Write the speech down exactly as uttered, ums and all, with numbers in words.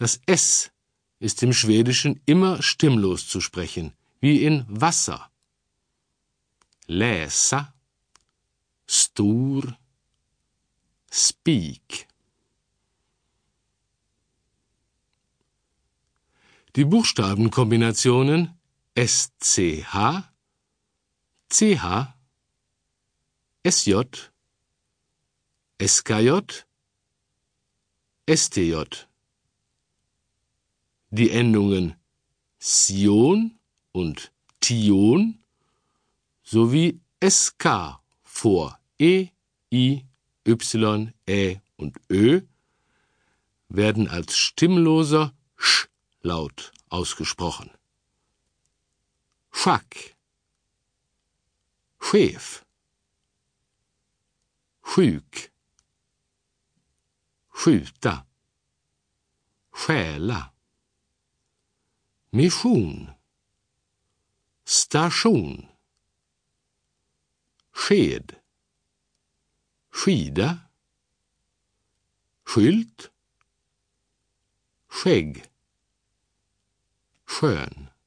Das S ist im Schwedischen immer stimmlos zu sprechen, wie in Wasser. Läsa, stor, spik. Die Buchstabenkombinationen S C H, C H, S J, S K J, S T J. Die Endungen Sion und Tion sowie S K vor E, I, Y, Ä und Ö werden als stimmloser Sch-Laut ausgesprochen. Schack, Schäf, Sjuk, skjuta, stjäla, mission, station, sked, skida, skylt, skägg, skön.